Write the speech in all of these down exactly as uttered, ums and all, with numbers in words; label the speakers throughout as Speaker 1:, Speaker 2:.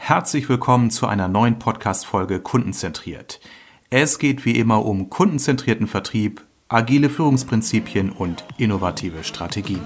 Speaker 1: Herzlich willkommen zu einer neuen Podcast-Folge Kundenzentriert. Es geht wie immer um kundenzentrierten Vertrieb, agile Führungsprinzipien und innovative Strategien.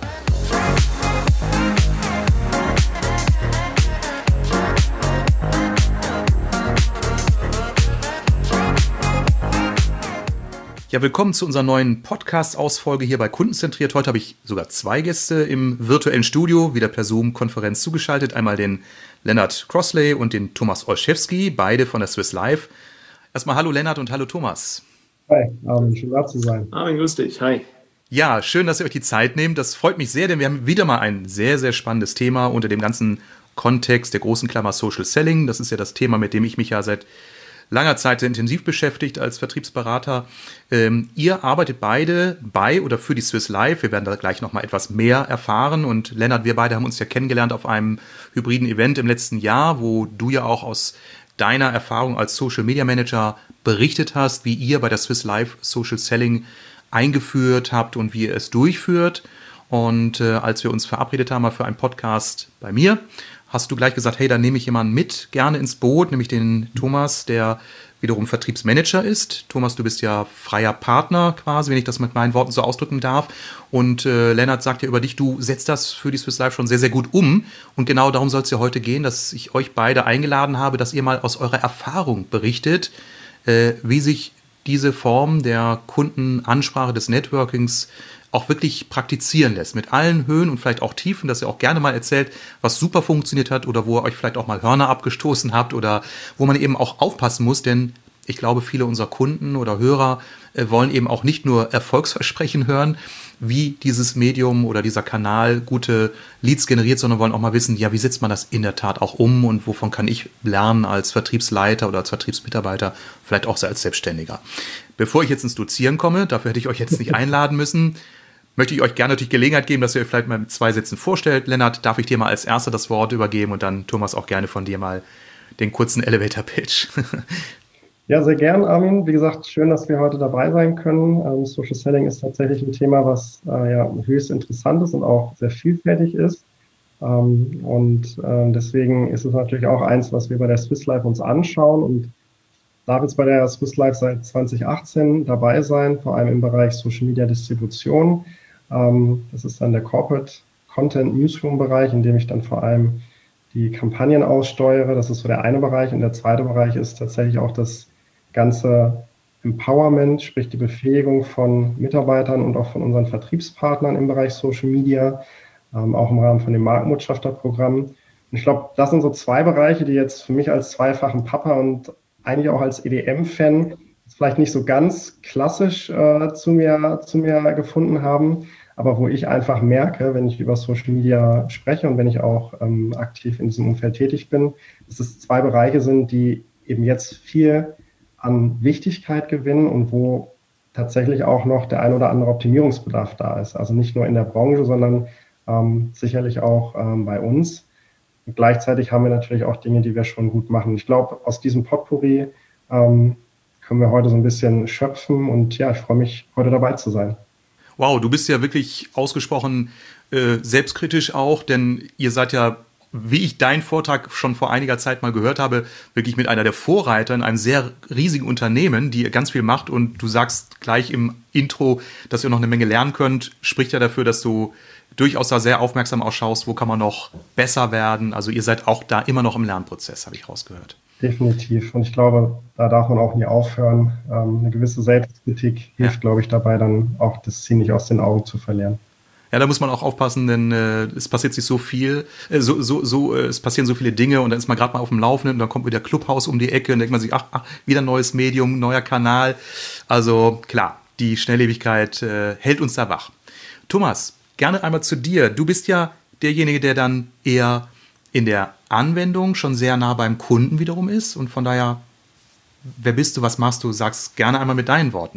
Speaker 1: Ja, willkommen zu unserer neuen Podcast-Ausfolge hier bei Kundenzentriert. Heute habe ich sogar zwei Gäste im virtuellen Studio, wieder per Zoom-Konferenz zugeschaltet. Einmal den Lennart Crossley und den Thomas Olszewski, beide von der Swiss Life. Erstmal hallo Lennart und hallo Thomas.
Speaker 2: Hi, Armin, schön da zu sein.
Speaker 3: Armin, grüß dich, hi.
Speaker 1: Ja, schön, dass ihr euch die Zeit nehmt. Das freut mich sehr, denn wir haben wieder mal ein sehr, sehr spannendes Thema unter dem ganzen Kontext der großen Klammer Social Selling. Das ist ja das Thema, mit dem ich mich ja seit langer Zeit sehr intensiv beschäftigt als Vertriebsberater. Ähm, ihr arbeitet beide bei oder für die Swiss Life. Wir werden da gleich noch mal etwas mehr erfahren. Und Lennart, wir beide haben uns ja kennengelernt auf einem hybriden Event im letzten Jahr, wo du ja auch aus deiner Erfahrung als Social Media Manager berichtet hast, wie ihr bei der Swiss Life Social Selling eingeführt habt und wie ihr es durchführt. Und äh, als wir uns verabredet haben für einen Podcast bei mir, hast du gleich gesagt, hey, da nehme ich jemanden mit, gerne ins Boot, nämlich den Thomas, der wiederum Vertriebsmanager ist. Thomas, du bist ja freier Partner quasi, wenn ich das mit meinen Worten so ausdrücken darf. Und äh, Lennart sagt ja über dich, du setzt das für die Swiss Life schon sehr, sehr gut um. Und genau darum soll es ja heute gehen, dass ich euch beide eingeladen habe, dass ihr mal aus eurer Erfahrung berichtet, äh, wie sich diese Form der Kundenansprache des Networkings auch wirklich praktizieren lässt, mit allen Höhen und vielleicht auch Tiefen, dass ihr auch gerne mal erzählt, was super funktioniert hat oder wo ihr euch vielleicht auch mal Hörner abgestoßen habt oder wo man eben auch aufpassen muss, denn ich glaube, viele unserer Kunden oder Hörer äh, wollen eben auch nicht nur Erfolgsversprechen hören, wie dieses Medium oder dieser Kanal gute Leads generiert, sondern wollen auch mal wissen, ja, wie setzt man das in der Tat auch um und wovon kann ich lernen als Vertriebsleiter oder als Vertriebsmitarbeiter, vielleicht auch als Selbstständiger. Bevor ich jetzt ins Dozieren komme, dafür hätte ich euch jetzt nicht einladen müssen, möchte ich euch gerne natürlich Gelegenheit geben, dass ihr euch vielleicht mal mit zwei Sätzen vorstellt. Lennart, darf ich dir mal als Erster das Wort übergeben und dann, Thomas, auch gerne von dir mal den kurzen Elevator-Pitch.
Speaker 2: Ja, sehr gern, Armin. Wie gesagt, schön, dass wir heute dabei sein können. Ähm, Social Selling ist tatsächlich ein Thema, was äh, ja höchst interessant ist und auch sehr vielfältig ist. Ähm, und äh, deswegen ist es natürlich auch eins, was wir bei der Swiss Life uns anschauen und darf jetzt bei der Swiss Life seit zwanzig achtzehn dabei sein, vor allem im Bereich Social Media Distribution. Das ist dann der Corporate Content Newsroom Bereich, in dem ich dann vor allem die Kampagnen aussteuere. Das ist so der eine Bereich. Und der zweite Bereich ist tatsächlich auch das ganze Empowerment, sprich die Befähigung von Mitarbeitern und auch von unseren Vertriebspartnern im Bereich Social Media, auch im Rahmen von dem Markenbotschafterprogramm. Und ich glaube, das sind so zwei Bereiche, die jetzt für mich als zweifachen Papa und eigentlich auch als E D M-Fan vielleicht nicht so ganz klassisch äh, zu mir, zu mir gefunden haben, aber wo ich einfach merke, wenn ich über Social Media spreche und wenn ich auch ähm, aktiv in diesem Umfeld tätig bin, dass es zwei Bereiche sind, die eben jetzt viel an Wichtigkeit gewinnen und wo tatsächlich auch noch der ein oder andere Optimierungsbedarf da ist. Also nicht nur in der Branche, sondern ähm, sicherlich auch ähm, bei uns. Und gleichzeitig haben wir natürlich auch Dinge, die wir schon gut machen. Ich glaube, aus diesem Potpourri ähm, können wir heute so ein bisschen schöpfen und ja, ich freue mich, heute dabei zu sein.
Speaker 1: Wow, du bist ja wirklich ausgesprochen äh, selbstkritisch auch, denn ihr seid ja, wie ich deinen Vortrag schon vor einiger Zeit mal gehört habe, wirklich mit einer der Vorreiter in einem sehr riesigen Unternehmen, die ganz viel macht und du sagst gleich im Intro, dass ihr noch eine Menge lernen könnt, spricht ja dafür, dass du durchaus da sehr aufmerksam ausschaust, wo kann man noch besser werden. Also ihr seid auch da immer noch im Lernprozess, habe ich rausgehört.
Speaker 2: Definitiv. Und ich glaube, da darf man auch nie aufhören. Ähm, eine gewisse Selbstkritik hilft, ja, glaube ich, dabei, dann auch das Ziel nicht aus den Augen zu verlieren.
Speaker 1: Ja, da muss man auch aufpassen, denn äh, es passiert sich so viel, äh, so, so, so, äh, es passieren so viele Dinge und dann ist man gerade mal auf dem Laufenden und dann kommt wieder Clubhouse um die Ecke und denkt man sich, ach, ach wieder ein neues Medium, neuer Kanal. Also klar, die Schnelllebigkeit äh, hält uns da wach. Thomas, gerne einmal zu dir. Du bist ja derjenige, der dann eher in der Anwendung schon sehr nah beim Kunden wiederum ist und von daher, wer bist du, was machst du? Sag's gerne einmal mit deinen Worten.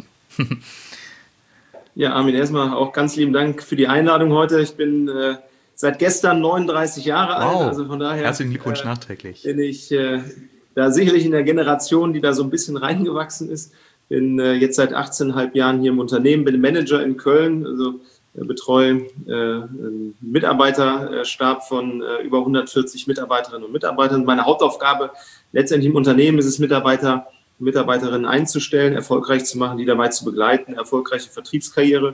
Speaker 3: Ja, Armin, erstmal auch ganz lieben Dank für die Einladung heute. Ich bin äh, seit gestern neununddreißig Jahre
Speaker 1: wow.
Speaker 3: alt, also von daher
Speaker 1: herzlichen Glückwunsch
Speaker 3: äh,
Speaker 1: nachträglich.
Speaker 3: Bin ich äh, da sicherlich in der Generation, die da so ein bisschen reingewachsen ist. Bin äh, jetzt seit achtzehn Komma fünf Jahren hier im Unternehmen, bin Manager in Köln, also betreue äh, einen Mitarbeiterstab von äh, über hundertvierzig Mitarbeiterinnen und Mitarbeitern. Meine Hauptaufgabe letztendlich im Unternehmen ist es, Mitarbeiter und Mitarbeiterinnen einzustellen, erfolgreich zu machen, die dabei zu begleiten, erfolgreiche Vertriebskarriere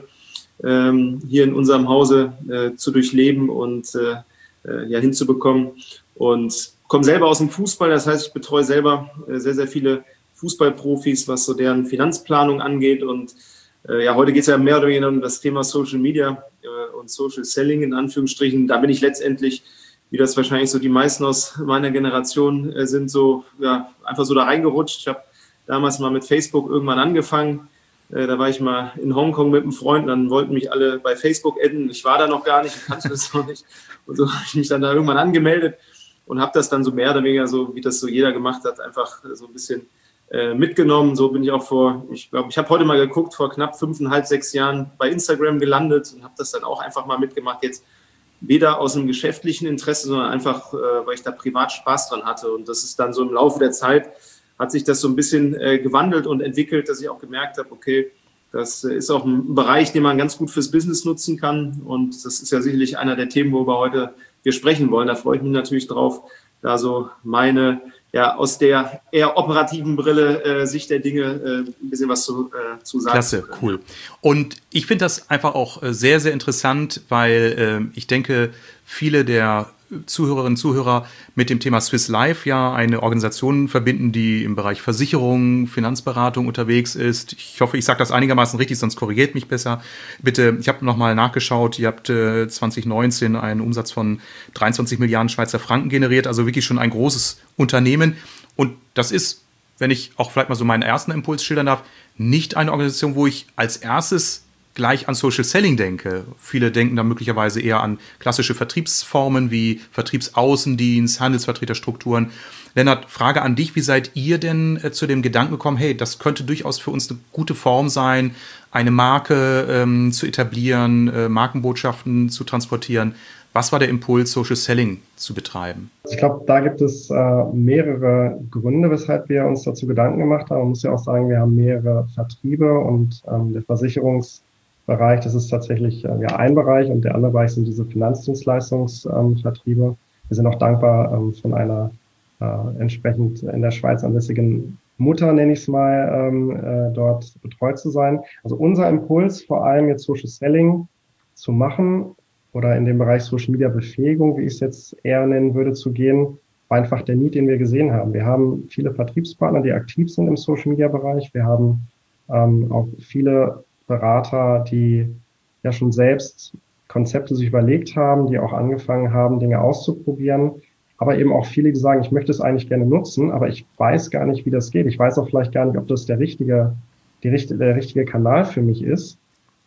Speaker 3: ähm, hier in unserem Hause äh, zu durchleben und äh, äh, ja, hinzubekommen. Und komme selber aus dem Fußball, das heißt, ich betreue selber äh, sehr, sehr viele Fußballprofis, was so deren Finanzplanung angeht. Und äh, ja, heute geht es ja mehr oder weniger um das Thema Social Media äh, und Social Selling in Anführungsstrichen. Da bin ich letztendlich, wie das wahrscheinlich so die meisten aus meiner Generation äh, sind, so ja, einfach so da reingerutscht. Ich habe damals mal mit Facebook irgendwann angefangen. Äh, da war ich mal in Hongkong mit einem Freund, dann wollten mich alle bei Facebook adden. Ich war da noch gar nicht, ich kannte das noch nicht. Und so habe ich mich dann da irgendwann angemeldet und habe das dann so mehr oder weniger so, wie das so jeder gemacht hat, einfach so ein bisschen äh, mitgenommen. So bin ich auch vor, ich glaube, ich habe heute mal geguckt, vor knapp fünfeinhalb, sechs Jahren bei Instagram gelandet und habe das dann auch einfach mal mitgemacht. Jetzt weder aus einem geschäftlichen Interesse, sondern einfach, äh, weil ich da privat Spaß dran hatte. Und das ist dann so im Laufe der Zeit, hat sich das so ein bisschen äh, gewandelt und entwickelt, dass ich auch gemerkt habe, okay, das ist auch ein Bereich, den man ganz gut fürs Business nutzen kann. Und das ist ja sicherlich einer der Themen, worüber heute wir sprechen wollen. Da freue ich mich natürlich drauf, da so meine, ja, aus der eher operativen Brille äh, Sicht der Dinge äh, ein bisschen was zu, äh, zu sagen.
Speaker 1: Klasse, cool. Und ich finde das einfach auch sehr, sehr interessant, weil äh, ich denke, viele der Zuhörerinnen und Zuhörer mit dem Thema Swiss Life ja eine Organisation verbinden, die im Bereich Versicherung, Finanzberatung unterwegs ist. Ich hoffe, ich sage das einigermaßen richtig, sonst korrigiert mich besser. Bitte, ich habe nochmal nachgeschaut, ihr habt äh, zwanzig neunzehn einen Umsatz von dreiundzwanzig Milliarden Schweizer Franken generiert, also wirklich schon ein großes Unternehmen. Und das ist, wenn ich auch vielleicht mal so meinen ersten Impuls schildern darf, nicht eine Organisation, wo ich als erstes gleich an Social Selling denke. Viele denken da möglicherweise eher an klassische Vertriebsformen wie Vertriebsaußendienst, Handelsvertreterstrukturen. Lennart, Frage an dich, wie seid ihr denn äh, zu dem Gedanken gekommen, hey, das könnte durchaus für uns eine gute Form sein, eine Marke ähm, zu etablieren, äh, Markenbotschaften zu transportieren. Was war der Impuls, Social Selling zu betreiben?
Speaker 2: Ich glaube, da gibt es äh, mehrere Gründe, weshalb wir uns dazu Gedanken gemacht haben. Man muss ja auch sagen, wir haben mehrere Vertriebe und ähm, der Versicherungs Bereich, das ist tatsächlich äh, ja ein Bereich und der andere Bereich sind diese Finanzdienstleistungsvertriebe. Ähm, wir sind auch dankbar, ähm, von einer äh, entsprechend in der Schweiz ansässigen Mutter, nenne ich es mal, ähm, äh, dort betreut zu sein. Also unser Impuls, vor allem jetzt Social Selling zu machen oder in dem Bereich Social Media Befähigung, wie ich es jetzt eher nennen würde, zu gehen, war einfach der Need, den wir gesehen haben. Wir haben viele Vertriebspartner, die aktiv sind im Social Media Bereich. Wir haben ähm, auch viele Berater, die ja schon selbst Konzepte sich überlegt haben, die auch angefangen haben, Dinge auszuprobieren, aber eben auch viele, die sagen, ich möchte es eigentlich gerne nutzen, aber ich weiß gar nicht, wie das geht. Ich weiß auch vielleicht gar nicht, ob das der richtige, die, der richtige Kanal für mich ist.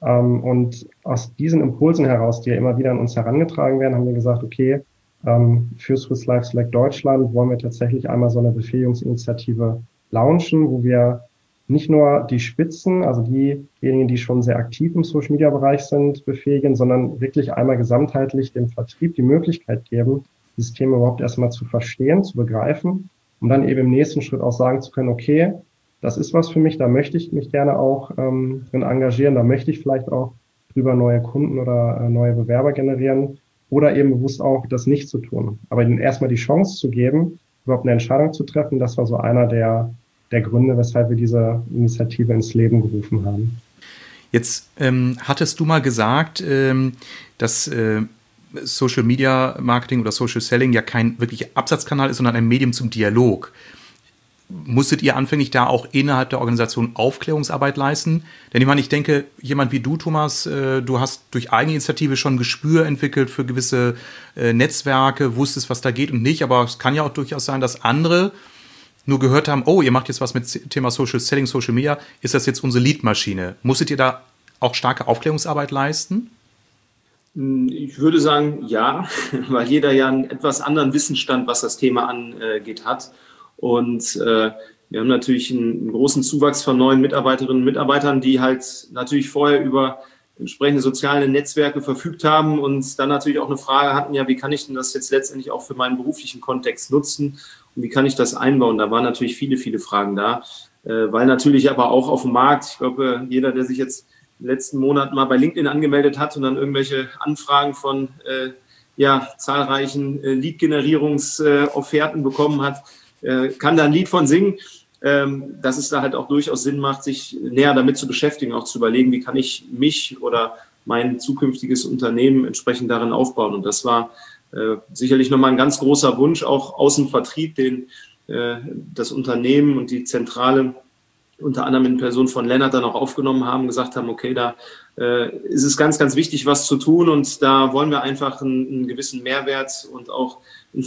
Speaker 2: Und aus diesen Impulsen heraus, die ja immer wieder an uns herangetragen werden, haben wir gesagt, okay, für Swiss Life Select Deutschland wollen wir tatsächlich einmal so eine Befähigungsinitiative launchen, wo wir nicht nur die Spitzen, also diejenigen, die schon sehr aktiv im Social-Media-Bereich sind, befähigen, sondern wirklich einmal gesamtheitlich dem Vertrieb die Möglichkeit geben, dieses Thema überhaupt erstmal zu verstehen, zu begreifen, um dann eben im nächsten Schritt auch sagen zu können, okay, das ist was für mich, da möchte ich mich gerne auch ähm, drin engagieren, da möchte ich vielleicht auch drüber neue Kunden oder äh, neue Bewerber generieren oder eben bewusst auch das nicht zu tun. Aber ihnen erstmal die Chance zu geben, überhaupt eine Entscheidung zu treffen, das war so einer der der Gründe, weshalb wir diese Initiative ins Leben gerufen haben.
Speaker 1: Jetzt ähm, hattest du mal gesagt, ähm, dass äh, Social Media Marketing oder Social Selling ja kein wirklicher Absatzkanal ist, sondern ein Medium zum Dialog. Musstet ihr anfänglich da auch innerhalb der Organisation Aufklärungsarbeit leisten? Denn ich meine, ich denke, jemand wie du, Thomas, äh, du hast durch Eigeninitiative schon Gespür entwickelt für gewisse äh, Netzwerke, wusstest, was da geht und nicht, aber es kann ja auch durchaus sein, dass andere nur gehört haben, oh, ihr macht jetzt was mit Thema Social Selling, Social Media, ist das jetzt unsere Lead-Maschine? Musstet ihr da auch starke Aufklärungsarbeit leisten?
Speaker 3: Ich würde sagen, ja, weil jeder ja einen etwas anderen Wissensstand, was das Thema angeht, hat. Und äh, wir haben natürlich einen, einen großen Zuwachs von neuen Mitarbeiterinnen und Mitarbeitern, die halt natürlich vorher über entsprechende soziale Netzwerke verfügt haben und dann natürlich auch eine Frage hatten, ja, wie kann ich denn das jetzt letztendlich auch für meinen beruflichen Kontext nutzen? Und wie kann ich das einbauen? Da waren natürlich viele, viele Fragen da, äh, weil natürlich aber auch auf dem Markt, ich glaube, jeder, der sich jetzt im letzten Monat mal bei LinkedIn angemeldet hat und dann irgendwelche Anfragen von äh, ja, zahlreichen äh, Lead-Generierungsofferten äh, bekommen hat, äh, kann da ein Lied von singen, ähm, dass es da halt auch durchaus Sinn macht, sich näher damit zu beschäftigen, auch zu überlegen, wie kann ich mich oder mein zukünftiges Unternehmen entsprechend darin aufbauen. Und das war äh, sicherlich nochmal ein ganz großer Wunsch, auch aus dem Vertrieb, den äh, das Unternehmen und die Zentrale unter anderem in Person von Lennart dann auch aufgenommen haben, gesagt haben, okay, da äh, ist es ganz, ganz wichtig, was zu tun und da wollen wir einfach einen, einen gewissen Mehrwert und auch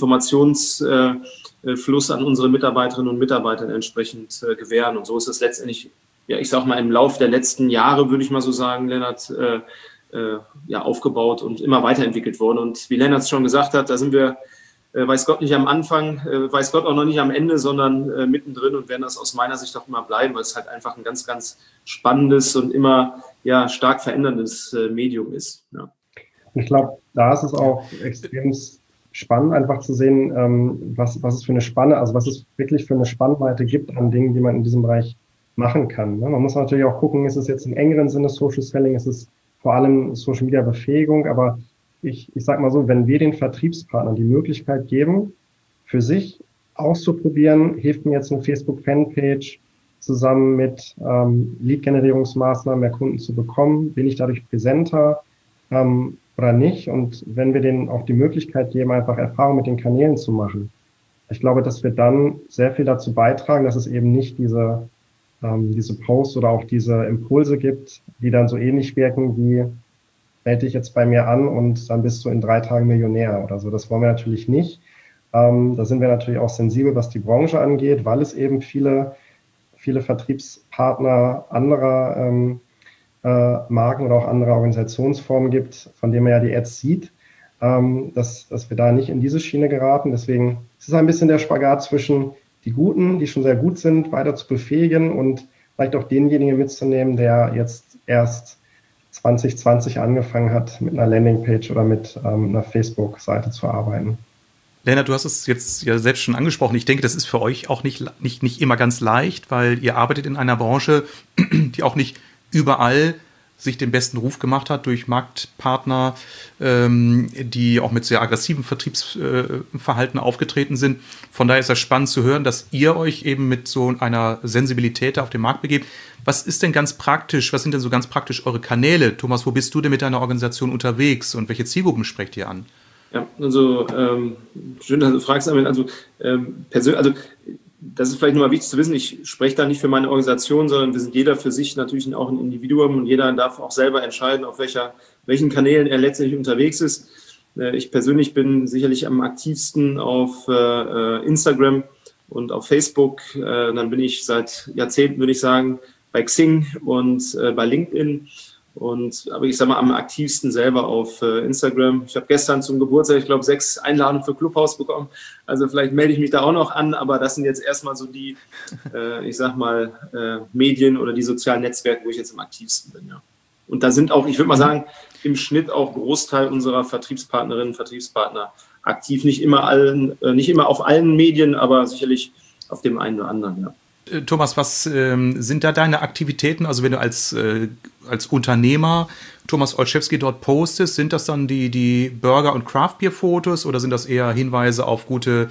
Speaker 3: Informationsfluss äh, an unsere Mitarbeiterinnen und Mitarbeiter entsprechend äh, gewähren. Und so ist es letztendlich, ja, ich sag mal, im Lauf der letzten Jahre, würde ich mal so sagen, Lennart, äh, äh, ja, aufgebaut und immer weiterentwickelt worden. Und wie Lennart schon gesagt hat, da sind wir Äh, weiß Gott nicht am Anfang, äh, weiß Gott auch noch nicht am Ende, sondern äh, mittendrin und werden das aus meiner Sicht auch immer bleiben, weil es halt einfach ein ganz, ganz spannendes und immer ja, stark veränderndes äh, Medium ist. Ja.
Speaker 2: Ich glaube, da ist es auch extrem spannend, einfach zu sehen, ähm, was, was es für eine Spanne, also was es wirklich für eine Spannweite gibt an Dingen, die man in diesem Bereich machen kann. Ne? Man muss natürlich auch gucken, ist es jetzt im engeren Sinne Social Selling, ist es vor allem Social Media Befähigung, aber Ich, ich sag mal so, wenn wir den Vertriebspartnern die Möglichkeit geben, für sich auszuprobieren, hilft mir jetzt eine Facebook-Fanpage zusammen mit ähm, Lead-Generierungsmaßnahmen mehr Kunden zu bekommen, bin ich dadurch präsenter ähm, oder nicht? Und wenn wir denen auch die Möglichkeit geben, einfach Erfahrung mit den Kanälen zu machen, ich glaube, dass wir dann sehr viel dazu beitragen, dass es eben nicht diese, ähm, diese Posts oder auch diese Impulse gibt, die dann so ähnlich wirken wie melde dich jetzt bei mir an und dann bist du in drei Tagen Millionär oder so. Das wollen wir natürlich nicht. Ähm, da sind wir natürlich auch sensibel, was die Branche angeht, weil es eben viele, viele Vertriebspartner anderer ähm, äh, Marken oder auch anderer Organisationsformen gibt, von denen man ja die Ads sieht, ähm, dass, dass wir da nicht in diese Schiene geraten. Deswegen ist es ein bisschen der Spagat zwischen die Guten, die schon sehr gut sind, weiter zu befähigen und vielleicht auch denjenigen mitzunehmen, der jetzt erst zwanzig zwanzig angefangen hat, mit einer Landingpage oder mit ähm, einer Facebook-Seite zu arbeiten.
Speaker 1: Lennart, du hast es jetzt ja selbst schon angesprochen. Ich denke, das ist für euch auch nicht, nicht, nicht immer ganz leicht, weil ihr arbeitet in einer Branche, die auch nicht überall sich den besten Ruf gemacht hat durch Marktpartner, ähm, die auch mit sehr aggressiven Vertriebsverhalten äh, aufgetreten sind. Von daher ist das spannend zu hören, dass ihr euch eben mit so einer Sensibilität auf den Markt begebt. Was ist denn ganz praktisch, was sind denn so ganz praktisch eure Kanäle? Thomas, wo bist du denn mit deiner Organisation unterwegs und welche Zielgruppen sprecht ihr an?
Speaker 3: Ja, also ähm, schön, dass du fragst, also ähm, persönlich, also das ist vielleicht nochmal wichtig zu wissen, ich spreche da nicht für meine Organisation, sondern wir sind jeder für sich natürlich auch ein Individuum und jeder darf auch selber entscheiden, auf welcher, welchen Kanälen er letztendlich unterwegs ist. Äh, ich persönlich bin sicherlich am aktivsten auf äh, Instagram und auf Facebook. Äh, dann bin ich seit Jahrzehnten, würde ich sagen, bei Xing und äh, bei LinkedIn. Und aber ich sage mal am aktivsten selber auf äh, Instagram. Ich habe gestern zum Geburtstag, ich glaube, sechs Einladungen für Clubhouse bekommen. Also vielleicht melde ich mich da auch noch an, aber das sind jetzt erstmal so die, äh, ich sag mal, äh, Medien oder die sozialen Netzwerke, wo ich jetzt am aktivsten bin. Ja. Und da sind auch, ich würde mal sagen, im Schnitt auch Großteil unserer Vertriebspartnerinnen und Vertriebspartner aktiv. Nicht immer allen, äh, nicht immer auf allen Medien, aber sicherlich auf dem einen oder anderen, ja.
Speaker 1: Thomas, was ähm, sind da deine Aktivitäten? Also wenn du als, äh, als Unternehmer Thomas Olszewski dort postest, sind das dann die, die Burger- und Craft-Bier-Fotos oder sind das eher Hinweise auf gute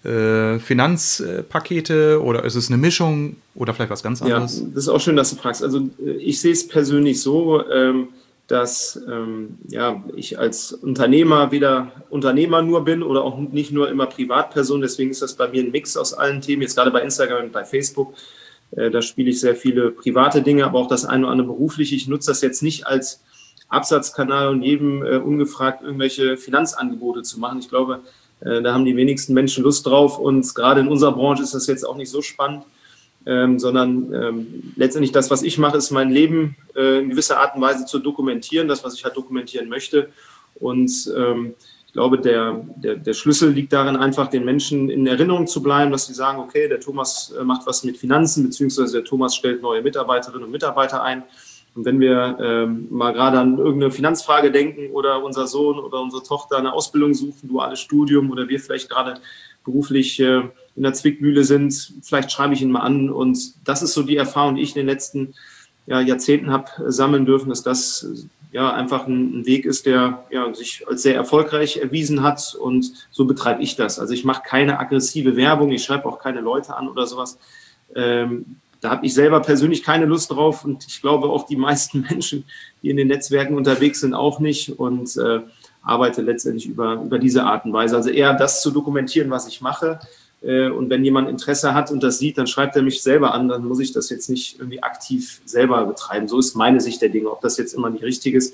Speaker 1: äh, Finanzpakete oder ist es eine Mischung oder vielleicht was ganz anderes?
Speaker 3: Ja, das ist auch schön, dass du fragst. Also ich sehe es persönlich so, ähm, dass ähm, ja, ich als Unternehmer weder Unternehmer nur bin oder auch nicht nur immer Privatperson. Deswegen ist das bei mir ein Mix aus allen Themen, jetzt gerade bei Instagram und bei Facebook. Äh, da spiele ich sehr viele private Dinge, aber auch das eine oder andere berufliche. Ich nutze das jetzt nicht als Absatzkanal und jedem äh, ungefragt irgendwelche Finanzangebote zu machen. Ich glaube, äh, da haben die wenigsten Menschen Lust drauf und gerade in unserer Branche ist das jetzt auch nicht so spannend. Ähm, sondern ähm, letztendlich das, was ich mache, ist mein Leben äh, in gewisser Art und Weise zu dokumentieren, das, was ich halt dokumentieren möchte. Und ähm, ich glaube, der, der, der Schlüssel liegt darin, einfach den Menschen in Erinnerung zu bleiben, dass sie sagen, okay, der Thomas äh, macht was mit Finanzen, beziehungsweise der Thomas stellt neue Mitarbeiterinnen und Mitarbeiter ein. Und wenn wir ähm, mal gerade an irgendeine Finanzfrage denken oder unser Sohn oder unsere Tochter eine Ausbildung suchen, duales Studium oder wir vielleicht gerade beruflich äh, in der Zwickmühle sind, vielleicht schreibe ich ihn mal an. Und das ist so die Erfahrung, die ich in den letzten ja, Jahrzehnten habe sammeln dürfen, dass das ja einfach ein, ein Weg ist, der ja, sich als sehr erfolgreich erwiesen hat, und so betreibe ich das. Also ich mache keine aggressive Werbung, ich schreibe auch keine Leute an oder sowas. Ähm, da habe ich selber persönlich keine Lust drauf, und ich glaube auch die meisten Menschen, die in den Netzwerken unterwegs sind, auch nicht, und äh, arbeite letztendlich über, über diese Art und Weise. Also eher das zu dokumentieren, was ich mache. Und wenn jemand Interesse hat und das sieht, dann schreibt er mich selber an, dann muss ich das jetzt nicht irgendwie aktiv selber betreiben. So ist meine Sicht der Dinge. Ob das jetzt immer nicht richtig ist,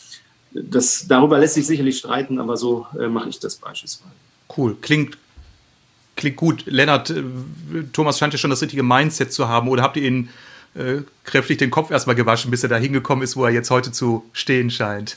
Speaker 3: das, darüber lässt sich sicherlich streiten, aber so äh, mache ich das beispielsweise.
Speaker 1: Cool, klingt, klingt gut. Lennart, äh, Thomas scheint ja schon das richtige Mindset zu haben, oder habt ihr ihn äh, kräftig den Kopf erstmal gewaschen, bis er da hingekommen ist, wo er jetzt heute zu stehen scheint?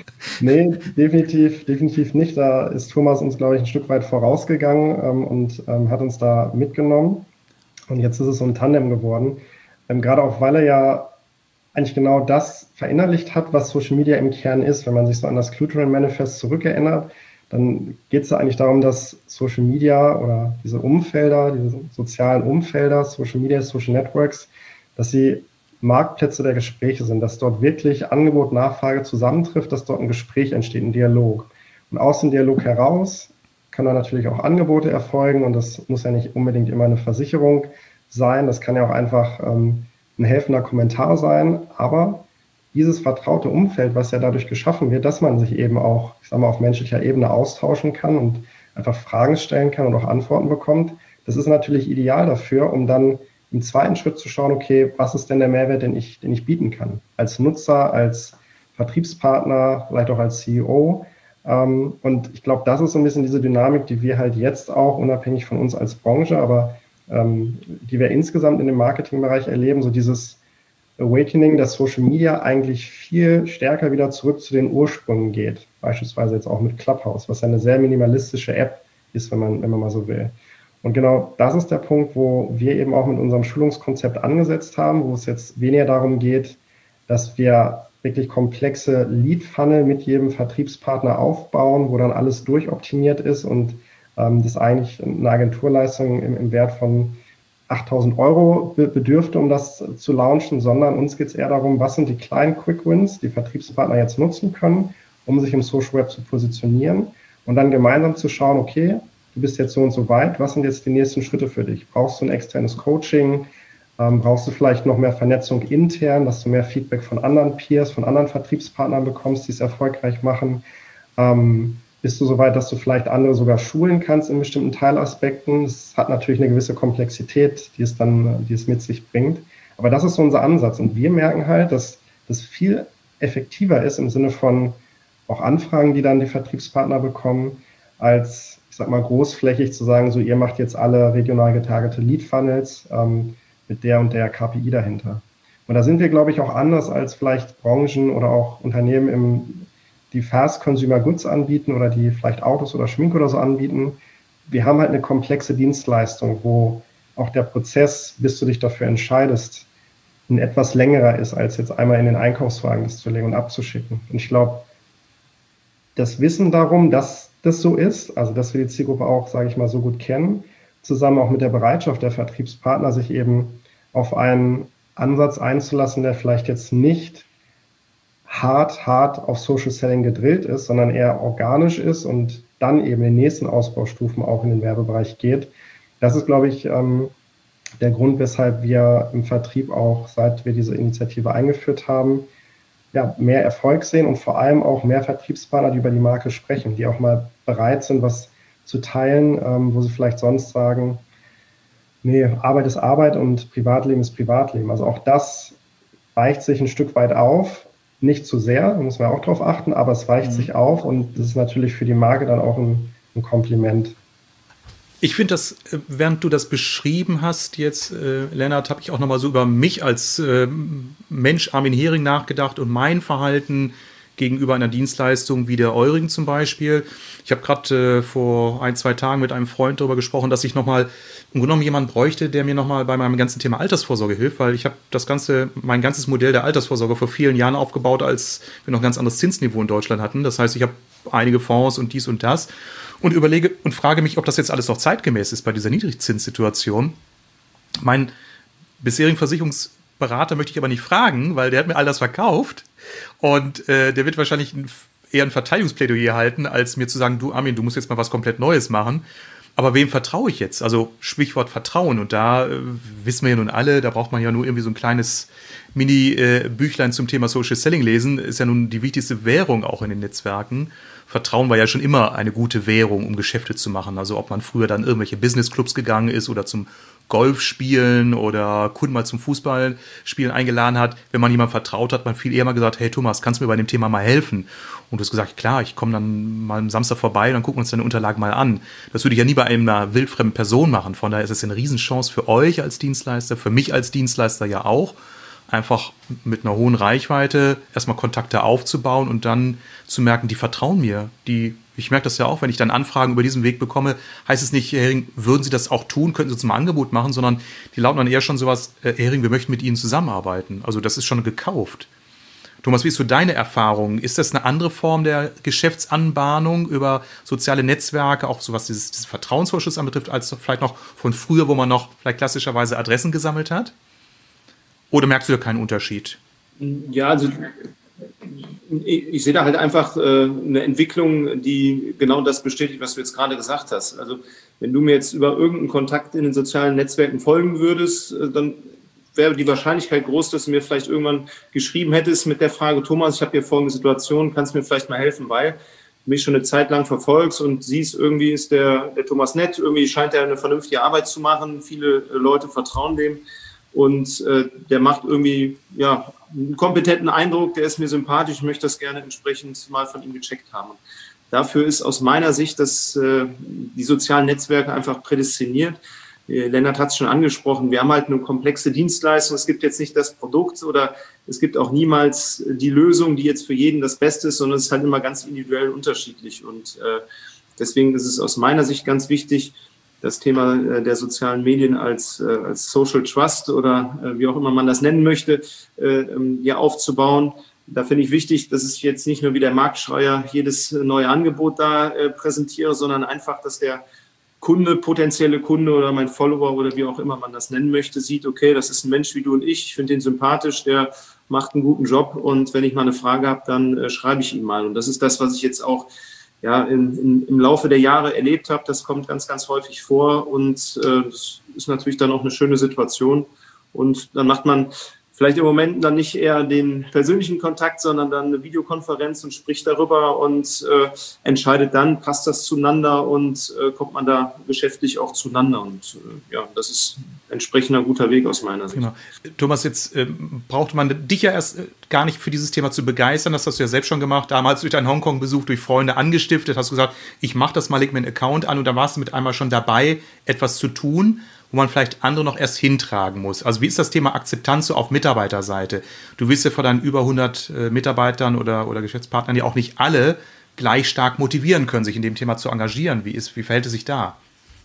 Speaker 2: Nee, definitiv, definitiv nicht. Da ist Thomas uns, glaube ich, ein Stück weit vorausgegangen ähm, und ähm, hat uns da mitgenommen. Und jetzt ist es so ein Tandem geworden. Ähm, gerade auch, weil er ja eigentlich genau das verinnerlicht hat, was Social Media im Kern ist. Wenn man sich so an das Clueterine Manifest zurückerinnert, dann geht es ja eigentlich darum, dass Social Media oder diese Umfelder, diese sozialen Umfelder, Social Media, Social Networks, dass sie Marktplätze der Gespräche sind, dass dort wirklich Angebot, Nachfrage zusammentrifft, dass dort ein Gespräch entsteht, ein Dialog. Und aus dem Dialog heraus kann dann natürlich auch Angebote erfolgen, und das muss ja nicht unbedingt immer eine Versicherung sein, das kann ja auch einfach ähm, ein helfender Kommentar sein, aber dieses vertraute Umfeld, was ja dadurch geschaffen wird, dass man sich eben auch, ich sag mal, auf menschlicher Ebene austauschen kann und einfach Fragen stellen kann und auch Antworten bekommt, das ist natürlich ideal dafür, um dann im zweiten Schritt zu schauen, okay, was ist denn der Mehrwert, den ich, den ich bieten kann? Als Nutzer, als Vertriebspartner, vielleicht auch als C E O. Ähm, und ich glaube, das ist so ein bisschen diese Dynamik, die wir halt jetzt auch, unabhängig von uns als Branche, aber ähm, die wir insgesamt in dem Marketingbereich erleben, so dieses Awakening, dass Social Media eigentlich viel stärker wieder zurück zu den Ursprüngen geht. Beispielsweise jetzt auch mit Clubhouse, was ja eine sehr minimalistische App ist, wenn man, wenn man mal so will. Und genau das ist der Punkt, wo wir eben auch mit unserem Schulungskonzept angesetzt haben, wo es jetzt weniger darum geht, dass wir wirklich komplexe Lead-Funnel mit jedem Vertriebspartner aufbauen, wo dann alles durchoptimiert ist und ähm, das eigentlich eine Agenturleistung im, im Wert von achttausend Euro be- bedürfte, um das zu launchen, sondern uns geht es eher darum, was sind die kleinen Quick-Wins, die Vertriebspartner jetzt nutzen können, um sich im Social Web zu positionieren, und dann gemeinsam zu schauen, okay, du bist jetzt so und so weit, was sind jetzt die nächsten Schritte für dich? Brauchst du ein externes Coaching? Ähm, brauchst du vielleicht noch mehr Vernetzung intern, dass du mehr Feedback von anderen Peers, von anderen Vertriebspartnern bekommst, die es erfolgreich machen? Ähm, bist du so weit, dass du vielleicht andere sogar schulen kannst in bestimmten Teilaspekten? Das hat natürlich eine gewisse Komplexität, die es dann, die es mit sich bringt. Aber das ist so unser Ansatz. Und wir merken halt, dass das viel effektiver ist im Sinne von auch Anfragen, die dann die Vertriebspartner bekommen, als, ich sag mal, großflächig zu sagen, so, ihr macht jetzt alle regional getargete Lead-Funnels ähm, mit der und der K P I dahinter. Und da sind wir, glaube ich, auch anders als vielleicht Branchen oder auch Unternehmen, im, die Fast Consumer Goods anbieten oder die vielleicht Autos oder Schmink oder so anbieten. Wir haben halt eine komplexe Dienstleistung, wo auch der Prozess, bis du dich dafür entscheidest, ein etwas längerer ist, als jetzt einmal in den Einkaufswagen das zu legen und abzuschicken. Und ich glaube, das Wissen darum, dass das so ist, also dass wir die Zielgruppe auch, sage ich mal, so gut kennen, zusammen auch mit der Bereitschaft der Vertriebspartner, sich eben auf einen Ansatz einzulassen, der vielleicht jetzt nicht hart, hart auf Social Selling gedrillt ist, sondern eher organisch ist und dann eben in den nächsten Ausbaustufen auch in den Werbebereich geht. Das ist, glaube ich, ähm, der Grund, weshalb wir im Vertrieb auch, seit wir diese Initiative eingeführt haben, ja, mehr Erfolg sehen und vor allem auch mehr Vertriebspartner, die über die Marke sprechen, die auch mal bereit sind, was zu teilen, ähm, wo sie vielleicht sonst sagen, nee, Arbeit ist Arbeit und Privatleben ist Privatleben. Also auch das weicht sich ein Stück weit auf, nicht zu sehr, da muss man auch drauf achten, aber es weicht mhm. sich auf und das ist natürlich für die Marke dann auch ein, ein Kompliment.
Speaker 1: Ich finde das, während du das beschrieben hast jetzt, äh, Lennart, habe ich auch nochmal so über mich als äh, Mensch Armin Hering nachgedacht und mein Verhalten gegenüber einer Dienstleistung wie der eurigen zum Beispiel. Ich habe gerade äh, vor ein, zwei Tagen mit einem Freund darüber gesprochen, dass ich nochmal im Grunde genommen jemanden bräuchte, der mir nochmal bei meinem ganzen Thema Altersvorsorge hilft, weil ich habe das ganze, mein ganzes Modell der Altersvorsorge vor vielen Jahren aufgebaut, als wir noch ein ganz anderes Zinsniveau in Deutschland hatten. Das heißt, ich habe einige Fonds und dies und das und überlege und frage mich, ob das jetzt alles noch zeitgemäß ist bei dieser Niedrigzinssituation. Mein bisherigen Versicherungs Berater möchte ich aber nicht fragen, weil der hat mir all das verkauft und äh, der wird wahrscheinlich ein, eher ein Verteidigungsplädoyer halten, als mir zu sagen, du Armin, du musst jetzt mal was komplett Neues machen. Aber wem vertraue ich jetzt? Also Stichwort Vertrauen. Und da äh, wissen wir ja nun alle, da braucht man ja nur irgendwie so ein kleines Mini-Büchlein äh, zum Thema Social Selling lesen. Ist ja nun die wichtigste Währung auch in den Netzwerken. Vertrauen war ja schon immer eine gute Währung, um Geschäfte zu machen. Also ob man früher dann irgendwelche Businessclubs gegangen ist oder zum Golfspielen oder Kunden mal zum Fußballspielen eingeladen hat. Wenn man jemandem vertraut hat, hat man viel eher mal gesagt, hey Thomas, kannst du mir bei dem Thema mal helfen? Und du hast gesagt, klar, ich komme dann mal am Samstag vorbei und dann gucken wir uns deine Unterlagen mal an. Das würde ich ja nie bei einer wildfremden Person machen. Von daher ist es eine Riesenchance für euch als Dienstleister, für mich als Dienstleister ja auch, einfach mit einer hohen Reichweite erstmal Kontakte aufzubauen und dann zu merken, die vertrauen mir. Die, ich merke das ja auch, wenn ich dann Anfragen über diesen Weg bekomme, heißt es nicht, Herr Hering, würden Sie das auch tun, könnten Sie uns mal ein Angebot machen, sondern die lauten dann eher schon sowas, Herr Hering, wir möchten mit Ihnen zusammenarbeiten. Also das ist schon gekauft. Thomas, wie ist so deine Erfahrung? Ist das eine andere Form der Geschäftsanbahnung über soziale Netzwerke, auch so was dieses, dieses Vertrauensvorschuss anbetrifft, als vielleicht noch von früher, wo man noch vielleicht klassischerweise Adressen gesammelt hat? Oder merkst du da keinen Unterschied?
Speaker 3: Ja, also ich, ich sehe da halt einfach äh, eine Entwicklung, die genau das bestätigt, was du jetzt gerade gesagt hast. Also wenn du mir jetzt über irgendeinen Kontakt in den sozialen Netzwerken folgen würdest, äh, dann wäre die Wahrscheinlichkeit groß, dass du mir vielleicht irgendwann geschrieben hättest mit der Frage, Thomas, ich habe hier folgende Situation, kannst du mir vielleicht mal helfen, weil du mich schon eine Zeit lang verfolgst und siehst, irgendwie ist der, der Thomas nett, irgendwie scheint er eine vernünftige Arbeit zu machen, viele Leute vertrauen dem. Und äh, der macht irgendwie ja, einen kompetenten Eindruck, der ist mir sympathisch, ich möchte das gerne entsprechend mal von ihm gecheckt haben. Dafür ist aus meiner Sicht dass, äh, die sozialen Netzwerke einfach prädestiniert. Äh, Lennart hat es schon angesprochen, wir haben halt eine komplexe Dienstleistung, es gibt jetzt nicht das Produkt oder es gibt auch niemals die Lösung, die jetzt für jeden das Beste ist, sondern es ist halt immer ganz individuell unterschiedlich. Und äh, deswegen ist es aus meiner Sicht ganz wichtig, das Thema der sozialen Medien als, als Social Trust oder wie auch immer man das nennen möchte, ja aufzubauen. Da finde ich wichtig, dass ich jetzt nicht nur wie der Marktschreier jedes neue Angebot da präsentiere, sondern einfach, dass der Kunde, potenzielle Kunde oder mein Follower oder wie auch immer man das nennen möchte, sieht, okay, das ist ein Mensch wie du und ich, ich finde den sympathisch, der macht einen guten Job und wenn ich mal eine Frage habe, dann schreibe ich ihm mal. Und das ist das, was ich jetzt auch ja, in, in, im Laufe der Jahre erlebt habe. Das kommt ganz, ganz häufig vor und äh, das ist natürlich dann auch eine schöne Situation. Und dann macht man vielleicht im Moment dann nicht eher den persönlichen Kontakt, sondern dann eine Videokonferenz und spricht darüber und äh, entscheidet dann, passt das zueinander und äh, kommt man da geschäftlich auch zueinander. Und äh, ja, das ist entsprechend ein guter Weg aus meiner Sicht.
Speaker 1: Genau. Thomas, jetzt äh, braucht man dich ja erst äh, gar nicht für dieses Thema zu begeistern. Das hast du ja selbst schon gemacht. Damals durch deinen Hongkong-Besuch, durch Freunde angestiftet, hast du gesagt, ich mache das mal, leg mir einen Account an und da warst du mit einmal schon dabei, etwas zu tun, wo man vielleicht andere noch erst hintragen muss. Also wie ist das Thema Akzeptanz so auf Mitarbeiterseite? Du willst ja von deinen über hundert äh, Mitarbeitern oder, oder Geschäftspartnern ja auch nicht alle gleich stark motivieren können, sich in dem Thema zu engagieren. Wie, ist, wie verhält es sich da?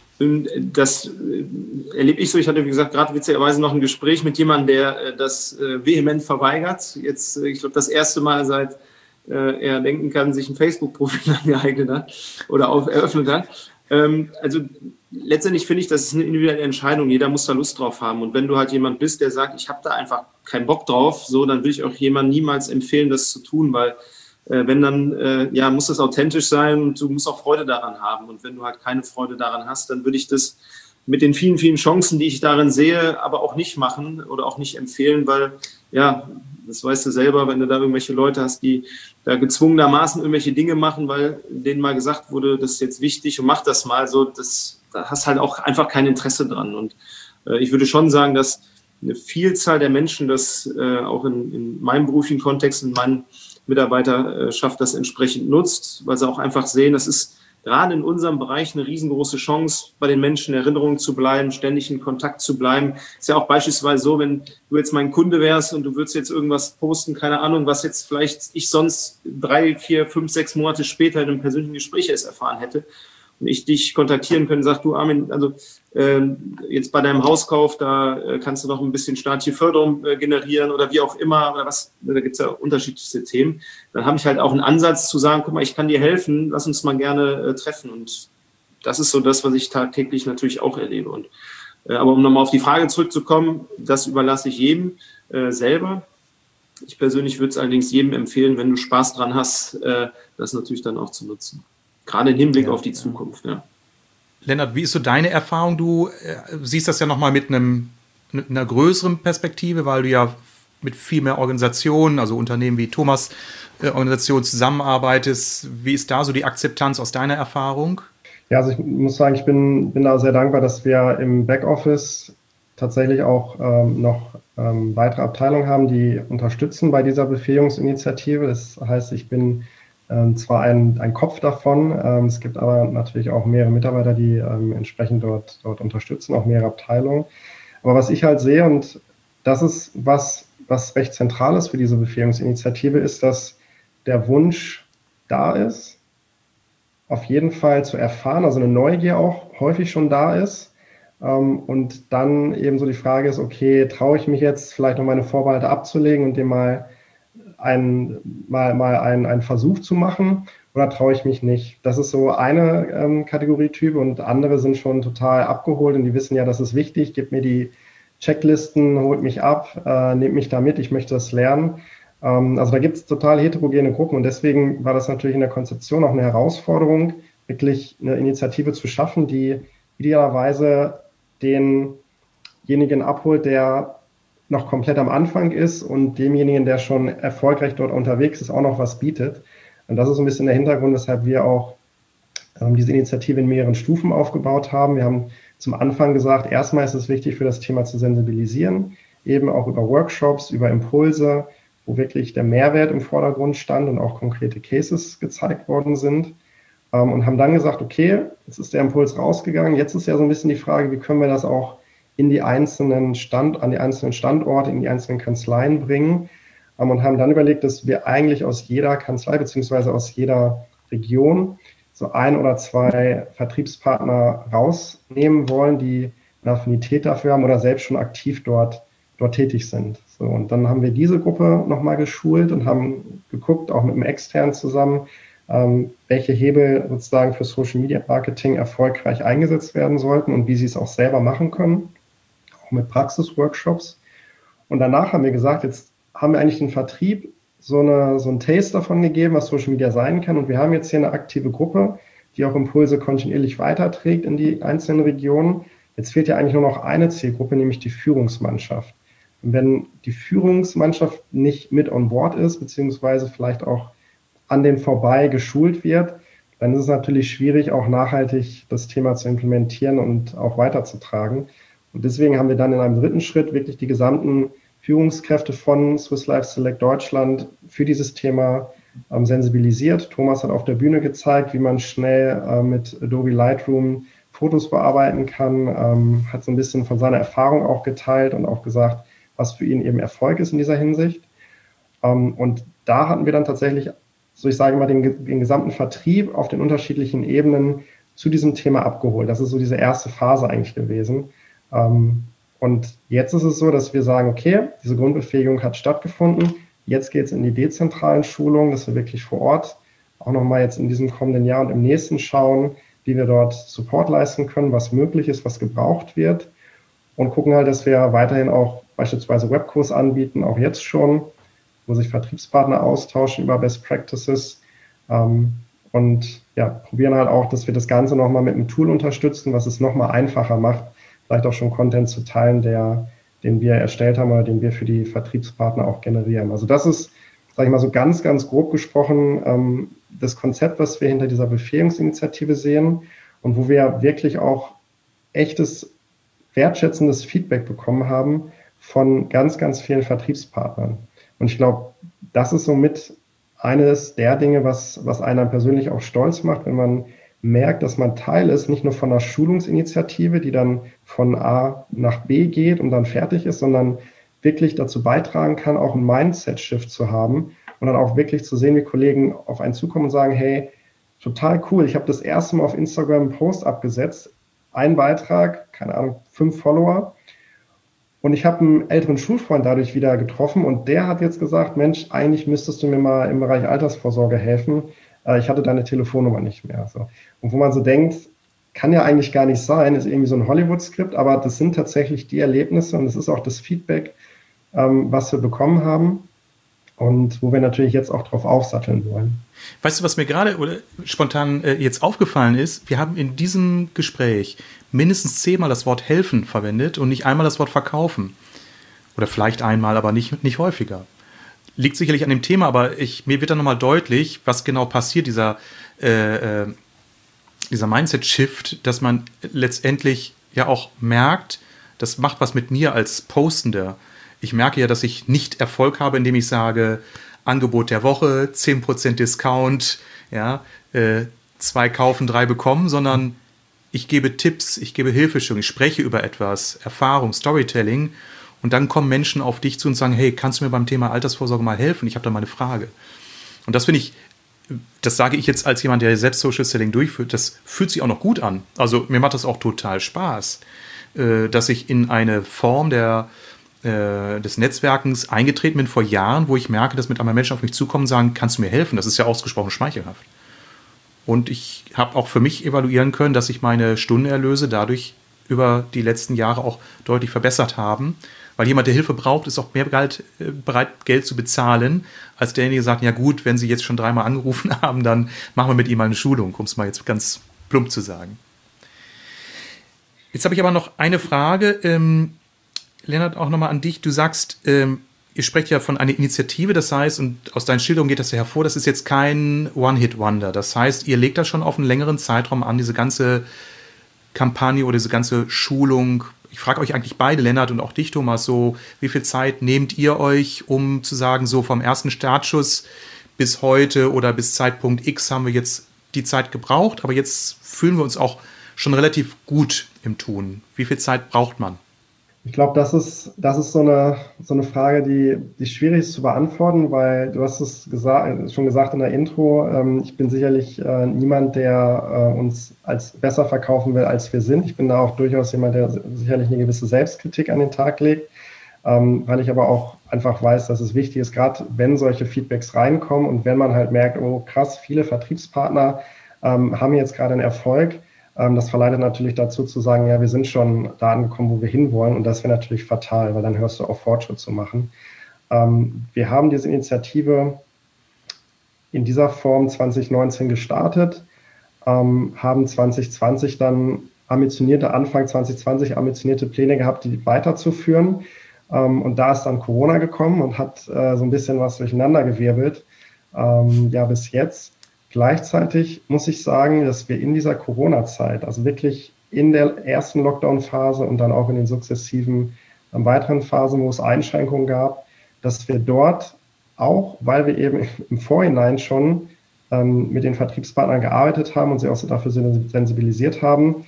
Speaker 3: Das erlebe ich so. Ich hatte, wie gesagt, gerade witzigerweise noch ein Gespräch mit jemandem, der das vehement verweigert. Jetzt, ich glaube, das erste Mal seit er denken kann, sich ein Facebook-Profil angeeignet hat oder auf, eröffnet hat. Also letztendlich finde ich, das ist eine individuelle Entscheidung. Jeder muss da Lust drauf haben. Und wenn du halt jemand bist, der sagt, ich habe da einfach keinen Bock drauf, so, dann will ich auch jemandem niemals empfehlen, das zu tun, weil äh, wenn dann, äh, ja, muss das authentisch sein und du musst auch Freude daran haben. Und wenn du halt keine Freude daran hast, dann würde ich das mit den vielen, vielen Chancen, die ich darin sehe, aber auch nicht machen oder auch nicht empfehlen, weil, ja, das weißt du selber, wenn du da irgendwelche Leute hast, die da gezwungenermaßen irgendwelche Dinge machen, weil denen mal gesagt wurde, das ist jetzt wichtig und mach das mal so, das, da hast halt auch einfach kein Interesse dran. Und äh, ich würde schon sagen, dass eine Vielzahl der Menschen das äh, auch in, in meinem beruflichen Kontext, in meinen Mitarbeiterschaft das entsprechend nutzt, weil sie auch einfach sehen, das ist gerade in unserem Bereich eine riesengroße Chance, bei den Menschen in Erinnerung zu bleiben, ständig in Kontakt zu bleiben. Ist ja auch beispielsweise so, wenn du jetzt mein Kunde wärst und du würdest jetzt irgendwas posten, keine Ahnung, was jetzt vielleicht ich sonst drei, vier, fünf, sechs Monate später in einem persönlichen Gespräch erst erfahren hätte und ich dich kontaktieren könnte, sag du Armin, also äh, jetzt bei deinem Hauskauf, da äh, kannst du noch ein bisschen staatliche Förderung äh, generieren oder wie auch immer, oder was, da gibt es ja unterschiedlichste Themen. Dann habe ich halt auch einen Ansatz zu sagen, guck mal, ich kann dir helfen, lass uns mal gerne äh, treffen. Und das ist so das, was ich tagtäglich natürlich auch erlebe. Und Aber um nochmal auf die Frage zurückzukommen, das überlasse ich jedem äh, selber. Ich persönlich würde es allerdings jedem empfehlen, wenn du Spaß dran hast, äh, das natürlich dann auch zu nutzen. Gerade im Hinblick ja, auf die ja. Zukunft. Ja.
Speaker 1: Lennart, wie ist so deine Erfahrung? Du äh, siehst das ja nochmal mit einem, mit einer größeren Perspektive, weil du ja mit viel mehr Organisationen, also Unternehmen wie Thomas äh, Organisation zusammenarbeitest. Wie ist da so die Akzeptanz aus deiner Erfahrung?
Speaker 2: Ja, also ich muss sagen, ich bin, bin da sehr dankbar, dass wir im Backoffice tatsächlich auch ähm, noch ähm, weitere Abteilungen haben, die unterstützen bei dieser Befähigungsinitiative. Das heißt, ich bin ähm, zwar ein, ein Kopf davon, ähm, es gibt aber natürlich auch mehrere Mitarbeiter, die ähm, entsprechend dort, dort unterstützen, auch mehrere Abteilungen. Aber was ich halt sehe, und das ist was, was recht zentral ist für diese Befähigungsinitiative, ist, dass der Wunsch da ist, auf jeden Fall zu erfahren, also eine Neugier auch häufig schon da ist. Ähm, und dann eben so die Frage ist, okay, traue ich mich jetzt vielleicht noch meine Vorbehalte abzulegen und dem mal einen, mal, mal einen, einen Versuch zu machen, oder traue ich mich nicht? Das ist so eine ähm, Kategorietyp, und andere sind schon total abgeholt und die wissen ja, das ist wichtig, gebt mir die Checklisten, holt mich ab, äh, nehmt mich da mit, ich möchte das lernen. Also da gibt es total heterogene Gruppen, und deswegen war das natürlich in der Konzeption auch eine Herausforderung, wirklich eine Initiative zu schaffen, die idealerweise denjenigen abholt, der noch komplett am Anfang ist, und demjenigen, der schon erfolgreich dort unterwegs ist, auch noch was bietet. Und das ist ein bisschen der Hintergrund, weshalb wir auch ähm, diese Initiative in mehreren Stufen aufgebaut haben. Wir haben zum Anfang gesagt, erstmal ist es wichtig, für das Thema zu sensibilisieren, eben auch über Workshops, über Impulse, wo wirklich der Mehrwert im Vordergrund stand und auch konkrete Cases gezeigt worden sind, ähm, und haben dann gesagt, okay, jetzt ist der Impuls rausgegangen, jetzt ist ja so ein bisschen die Frage, wie können wir das auch in die einzelnen Stand, an die einzelnen Standorte, in die einzelnen Kanzleien bringen, ähm, und haben dann überlegt, dass wir eigentlich aus jeder Kanzlei beziehungsweise aus jeder Region so ein oder zwei Vertriebspartner rausnehmen wollen, die eine Affinität dafür haben oder selbst schon aktiv dort dort tätig sind. So, und dann haben wir diese Gruppe nochmal geschult und haben geguckt, auch mit dem Externen zusammen, ähm, welche Hebel sozusagen für Social Media Marketing erfolgreich eingesetzt werden sollten und wie sie es auch selber machen können, auch mit Praxisworkshops. Und danach haben wir gesagt, jetzt haben wir eigentlich den Vertrieb so, eine, so einen Taste davon gegeben, was Social Media sein kann. Und wir haben jetzt hier eine aktive Gruppe, die auch Impulse kontinuierlich weiterträgt in die einzelnen Regionen. Jetzt fehlt ja eigentlich nur noch eine Zielgruppe, nämlich die Führungsmannschaft. Und wenn die Führungsmannschaft nicht mit on board ist, beziehungsweise vielleicht auch an den vorbei geschult wird, dann ist es natürlich schwierig, auch nachhaltig das Thema zu implementieren und auch weiterzutragen. Und deswegen haben wir dann in einem dritten Schritt wirklich die gesamten Führungskräfte von Swiss Life Select Deutschland für dieses Thema ähm, sensibilisiert. Thomas hat auf der Bühne gezeigt, wie man schnell äh, mit Adobe Lightroom Fotos bearbeiten kann, ähm, hat so ein bisschen von seiner Erfahrung auch geteilt und auch gesagt, was für ihn eben Erfolg ist in dieser Hinsicht. Ähm, und da hatten wir dann tatsächlich, so ich sage mal, den, den gesamten Vertrieb auf den unterschiedlichen Ebenen zu diesem Thema abgeholt. Das ist so diese erste Phase eigentlich gewesen. Ähm, und jetzt ist es so, dass wir sagen, okay, diese Grundbefähigung hat stattgefunden. Jetzt geht es in die dezentralen Schulungen, dass wir wirklich vor Ort auch nochmal jetzt in diesem kommenden Jahr und im nächsten schauen, wie wir dort Support leisten können, was möglich ist, was gebraucht wird, und gucken halt, dass wir weiterhin auch beispielsweise Webkurs anbieten, auch jetzt schon, wo sich Vertriebspartner austauschen über Best Practices, ähm, und ja, probieren halt auch, dass wir das Ganze nochmal mit einem Tool unterstützen, was es nochmal einfacher macht, vielleicht auch schon Content zu teilen, der, den wir erstellt haben oder den wir für die Vertriebspartner auch generieren. Also das ist, sage ich mal so ganz, ganz grob gesprochen, ähm, das Konzept, was wir hinter dieser Befähigungsinitiative sehen und wo wir wirklich auch echtes, wertschätzendes Feedback bekommen haben von ganz, ganz vielen Vertriebspartnern. Und ich glaube, das ist somit eines der Dinge, was, was einen persönlich auch stolz macht, wenn man merkt, dass man Teil ist, nicht nur von einer Schulungsinitiative, die dann von A nach B geht und dann fertig ist, sondern wirklich dazu beitragen kann, auch einen Mindset-Shift zu haben und dann auch wirklich zu sehen, wie Kollegen auf einen zukommen und sagen, hey, total cool, ich habe das erste Mal auf Instagram einen Post abgesetzt, ein Beitrag, keine Ahnung, fünf Follower, und ich habe einen älteren Schulfreund dadurch wieder getroffen und der hat jetzt gesagt, Mensch, eigentlich müsstest du mir mal im Bereich Altersvorsorge helfen, ich hatte deine Telefonnummer nicht mehr. So. Und wo man so denkt, kann ja eigentlich gar nicht sein, ist irgendwie so ein Hollywood-Skript, aber das sind tatsächlich die Erlebnisse und das ist auch das Feedback, ähm, was wir bekommen haben und wo wir natürlich jetzt auch drauf aufsatteln wollen.
Speaker 1: Weißt du, was mir gerade oder spontan äh, jetzt aufgefallen ist? Wir haben in diesem Gespräch mindestens zehnmal das Wort helfen verwendet und nicht einmal das Wort verkaufen. Oder vielleicht einmal, aber nicht, nicht häufiger. Liegt sicherlich an dem Thema, aber ich, mir wird dann nochmal deutlich, was genau passiert, dieser, äh, äh, dieser Mindset-Shift, dass man letztendlich ja auch merkt, das macht was mit mir als Postender. Ich merke ja, dass ich nicht Erfolg habe, indem ich sage, Angebot der Woche, zehn Prozent Discount, ja, äh, zwei kaufen, drei bekommen, sondern ich gebe Tipps, ich gebe Hilfestellung, ich spreche über etwas, Erfahrung, Storytelling und dann kommen Menschen auf dich zu und sagen, hey, kannst du mir beim Thema Altersvorsorge mal helfen? Ich habe da mal eine Frage. Und das finde ich, das sage ich jetzt als jemand, der selbst Social Selling durchführt, das fühlt sich auch noch gut an. Also mir macht das auch total Spaß, äh, dass ich in eine Form der des Netzwerkens eingetreten bin vor Jahren, wo ich merke, dass mit einmal Menschen auf mich zukommen und sagen, kannst du mir helfen? Das ist ja ausgesprochen schmeichelhaft. Und ich habe auch für mich evaluieren können, dass sich meine Stundenerlöse dadurch über die letzten Jahre auch deutlich verbessert haben, weil jemand, der Hilfe braucht, ist auch mehr bereit, bereit Geld zu bezahlen, als derjenige sagt, ja gut, wenn Sie jetzt schon dreimal angerufen haben, dann machen wir mit ihm mal eine Schulung, um es mal jetzt ganz plump zu sagen. Jetzt habe ich aber noch eine Frage, ähm, Lennart, auch nochmal an dich. Du sagst, ähm, ihr sprecht ja von einer Initiative, das heißt, und aus deinen Schilderungen geht das ja hervor, das ist jetzt kein One-Hit-Wonder. Das heißt, ihr legt das schon auf einen längeren Zeitraum an, diese ganze Kampagne oder diese ganze Schulung. Ich frage euch eigentlich beide, Lennart und auch dich, Thomas, so, wie viel Zeit nehmt ihr euch, um zu sagen, so vom ersten Startschuss bis heute oder bis Zeitpunkt X haben wir jetzt die Zeit gebraucht, aber jetzt fühlen wir uns auch schon relativ gut im Tun. Wie viel Zeit braucht man?
Speaker 2: Ich glaube, das ist, das ist so eine, so eine Frage, die, die schwierig ist zu beantworten, weil du hast es gesagt, schon gesagt in der Intro, ähm, ich bin sicherlich äh, niemand, der äh, uns als besser verkaufen will, als wir sind. Ich bin da auch durchaus jemand, der sicherlich eine gewisse Selbstkritik an den Tag legt, ähm, weil ich aber auch einfach weiß, dass es wichtig ist, gerade wenn solche Feedbacks reinkommen und wenn man halt merkt, oh krass, viele Vertriebspartner ähm, haben jetzt gerade einen Erfolg. Das verleitet natürlich dazu zu sagen, ja, wir sind schon da angekommen, wo wir hinwollen und das wäre natürlich fatal, weil dann hörst du auf, Fortschritt zu machen. Wir haben diese Initiative in dieser Form zwanzig neunzehn gestartet, haben zwanzig zwanzig dann ambitionierte, Anfang zwanzig zwanzig ambitionierte Pläne gehabt, die weiterzuführen und da ist dann Corona gekommen und hat so ein bisschen was durcheinandergewirbelt, ja, bis jetzt. Gleichzeitig muss ich sagen, dass wir in dieser Corona-Zeit, also wirklich in der ersten Lockdown-Phase und dann auch in den sukzessiven äh, weiteren Phasen, wo es Einschränkungen gab, dass wir dort auch, weil wir eben im Vorhinein schon ähm, mit den Vertriebspartnern gearbeitet haben und sie auch so dafür sensibilisiert haben,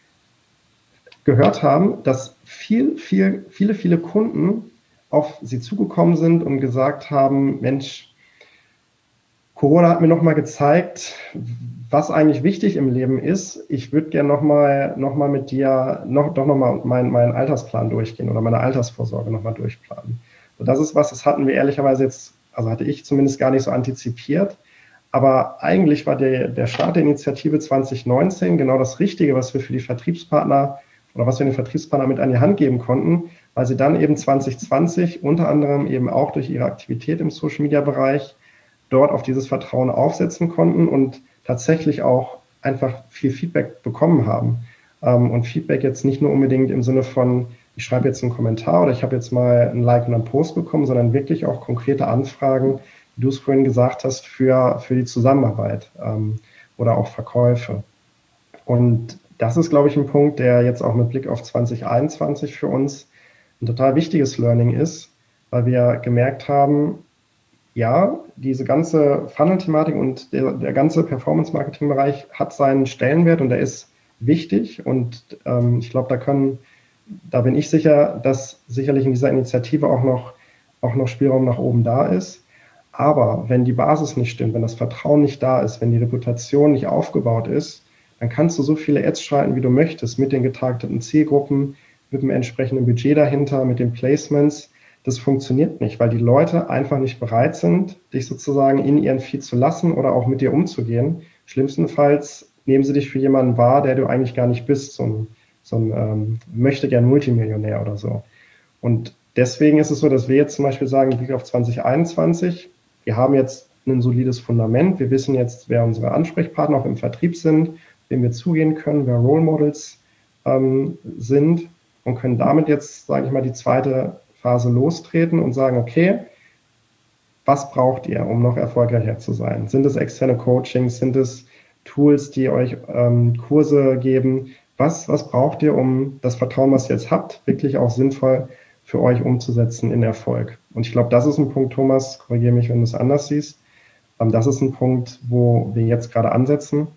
Speaker 2: gehört haben, dass viel, viel, viele, viele Kunden auf sie zugekommen sind und gesagt haben, Mensch, Corona hat mir nochmal gezeigt, was eigentlich wichtig im Leben ist. Ich würde gerne nochmal noch mal mit dir noch, doch nochmal meinen, meinen Altersplan durchgehen oder meine Altersvorsorge nochmal durchplanen. So, das ist was, das hatten wir ehrlicherweise jetzt, also hatte ich zumindest gar nicht so antizipiert. Aber eigentlich war der, der Start der Initiative zwanzig neunzehn genau das Richtige, was wir für die Vertriebspartner oder was wir den Vertriebspartner mit an die Hand geben konnten, weil sie dann eben zwanzig zwanzig unter anderem eben auch durch ihre Aktivität im Social-Media-Bereich dort auf dieses Vertrauen aufsetzen konnten und tatsächlich auch einfach viel Feedback bekommen haben. Ähm, und Feedback jetzt nicht nur unbedingt im Sinne von, ich schreibe jetzt einen Kommentar oder ich habe jetzt mal ein Like und einen Post bekommen, sondern wirklich auch konkrete Anfragen, wie du es vorhin gesagt hast, für, für die Zusammenarbeit ähm, oder auch Verkäufe. Und das ist, glaube ich, ein Punkt, der jetzt auch mit Blick auf zwanzig einundzwanzig für uns ein total wichtiges Learning ist, weil wir gemerkt haben, ja, diese ganze Funnel-Thematik und der, der ganze Performance-Marketing-Bereich hat seinen Stellenwert und der ist wichtig und ähm, ich glaube, da können, da bin ich sicher, dass sicherlich in dieser Initiative auch noch, auch noch Spielraum nach oben da ist. Aber wenn die Basis nicht stimmt, wenn das Vertrauen nicht da ist, wenn die Reputation nicht aufgebaut ist, dann kannst du so viele Ads schalten, wie du möchtest, mit den getargeteten Zielgruppen, mit dem entsprechenden Budget dahinter, mit den Placements. Das funktioniert nicht, weil die Leute einfach nicht bereit sind, dich sozusagen in ihren Feed zu lassen oder auch mit dir umzugehen. Schlimmstenfalls nehmen sie dich für jemanden wahr, der du eigentlich gar nicht bist, so ein, so ein ähm, möchte gern Multimillionär oder so. Und deswegen ist es so, dass wir jetzt zum Beispiel sagen, Blick auf zwanzig einundzwanzig, wir haben jetzt ein solides Fundament, wir wissen jetzt, wer unsere Ansprechpartner auch im Vertrieb sind, wem wir zugehen können, wer Role Models ähm, sind und können damit jetzt, sage ich mal, die zweite Phase lostreten und sagen, okay, was braucht ihr, um noch erfolgreicher zu sein? Sind es externe Coachings, sind es Tools, die euch ähm, Kurse geben? Was, was braucht ihr, um das Vertrauen, was ihr jetzt habt, wirklich auch sinnvoll für euch umzusetzen in Erfolg? Und ich glaube, das ist ein Punkt, Thomas, korrigiere mich, wenn du es anders siehst. Ähm, das ist ein Punkt, wo wir jetzt gerade ansetzen,